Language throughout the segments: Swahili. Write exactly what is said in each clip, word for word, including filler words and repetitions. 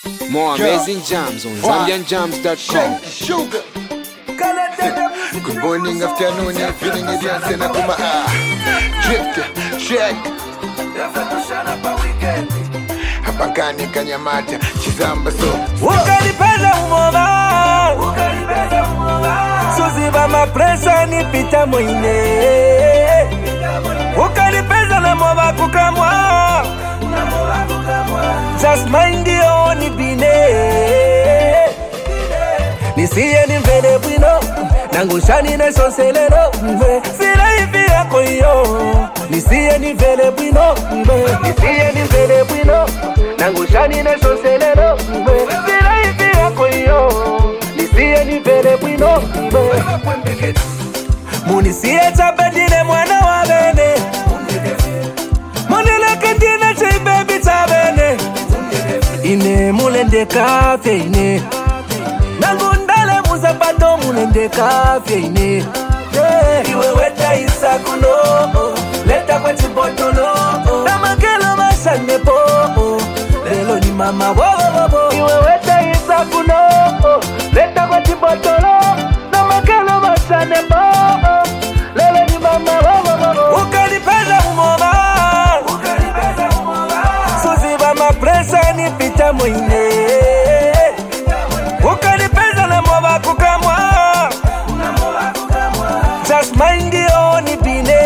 More amazing jams on Zambian Jams dot com. Sugar. Good morning, afternoon, evening, adiante na kuma ah. Drift, check. Hapakani kanyamata, chizamba so. Ukanipenda umoma, ukanipenda umoma. Suziba mapresa nipita mwine. Ukanipenda na mova kukamwa. Just mind the only bine. Nisiye ni mvede bwino, nangushani na sonselero. Sila hivi yako yo. Nisiye ni mvede bwino, nisiye ni mvede bwino, nangushani na sonselero. Sila hivi yako yo. Nisiye ni mvede bwino. Munisiye tabedine mwana wa bene. Munileke dina chay baby tabene. Ine mulende kafe ine. Nangundale muzapato mulende kafe ine. Iwe weta isakuno, leta kwa chibotolo. Namakelo masane po, lelo ni mama wo wo wo. Iwe weta isakuno, leta kwa chibotolo. Namakelo masane po, lelo ni mama wo wo wo. Ukanipenda umoma, ukanipenda umoma. Suziba mapresa nipita mwine. Ukanipenda na mova kukamwa. Just mind the only bine.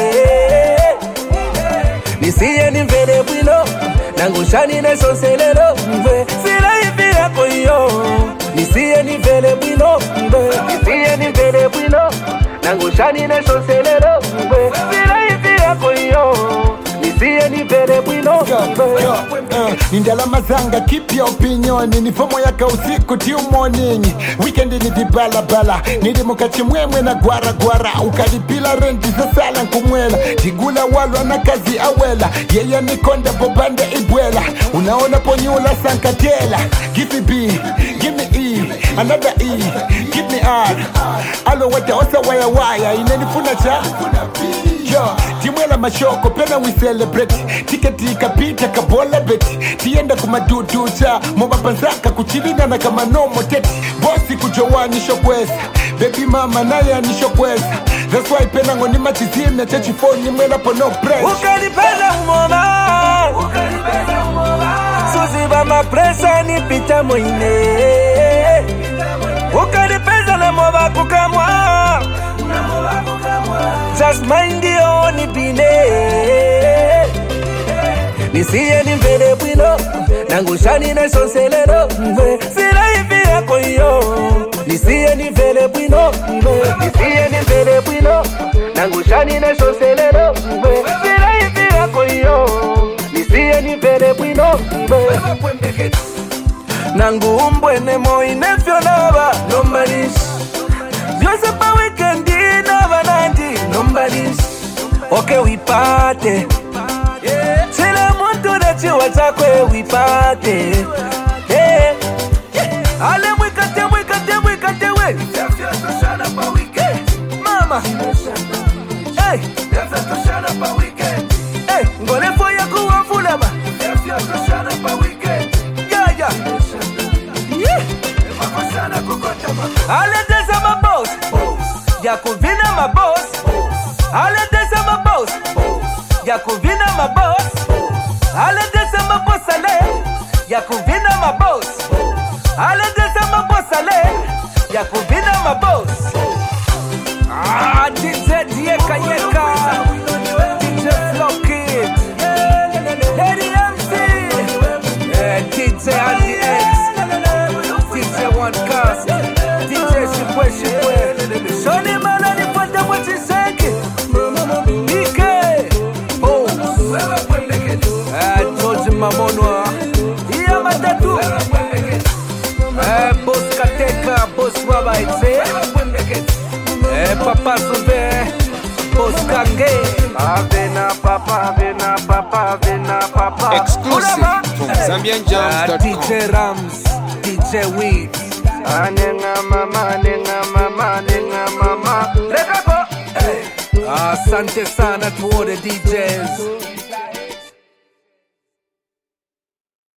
Nisiye ni mvede bwino, nangushani na sonselero. Sila hivi yako yo. Nisiye ni mvede bwino, nisiye ni mvede bwino, nangushani na sonselero. Sila hivi yako yo. Nisiye ni mvede bwino. Nindala mazanga, keep your opinion. Nifomo yaka usiku till morning. Weekend ni dibala bala. Nidi mukachi mwemwe na gwara gwara. Ukalipila renti za sala nkumwela. Tigula walwa na kazi awela. Yeye ni konda bobande ibwela. Unaona ponyula sankatela. Give me B, give me E, another E, give me R. Alo wata osa waya waya. Inenifuna cha yo, timwela mashoko, pena we celebrate. Tiketi ikapita kabola beti. Tienda kumadudu cha moba panzaka kuchilina na kama nomo teti. Bosi kujowani shokweza, baby mama naye ni shokweza. That's why pena ngoni matizime chechi phone mwela po no press. Ukanipenda umoma, ukanipenda umoma. Suziba mapresa nipita mwine. Ukanipenda na mova kukamwa. Just mind the only bine. Nisiye ni mvede bwino, nangushani na sonselero. Sila hivi yako yo. Nisiye ni mvede bwino, nisiye ni mvede bwino, nangushani na sonselero. Sila hivi yako yo. Nisiye ni mvede bwino. Nangu umbwene mo inefyo naba. Nobody's Jose pa weekend naba nandi. Nobody's okay we party. Sila muntu da chiwa chakwe we party. Yeah. Ale mwikate mwikate mwikate we. Mama. Hey. Hey. Ngole fo ya kuwa fulaba. Yeah yeah. Yeah. Ale desa ma boss. Ya kuvina ma boss. Ale desa ma boss. Ya kuvina ma boss. Ale desa ma boss ale. Ya kuvina ma boss. Ale desa ma boss ale. Ya kuvina ma boss. Ah, D J Dieka Yeka. D J Flockit. Lady M C. Eh, D J Andy X. D J One Cast. D J Shipwe Shipwe. Shoni Mana ni pata mwachiseki. D K. Oh. Eh, George Mamonwa. Iya matatu. Eh, Boss Kateka. Boss Waba Itse. Eh, Papa Sube. Boss Kange. Avena papa, avena papa, avena papa. Exclusive from Zambian Jams dot com. D J Rams. D J Weeds. Anenga mama, anenga mama, anenga mama. Asante sana to all the D Js.